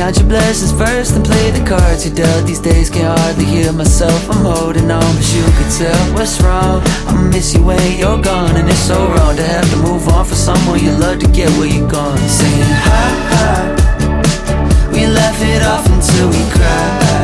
Count your blessings first and play the cards you dealt. These days can't hardly hear myself, I'm holding on, but you could tell what's wrong. I miss you when you're gone, and it's so wrong to have to move on for someone you love to get where you're gone. Saying hi, hi, we laugh it off until we cry.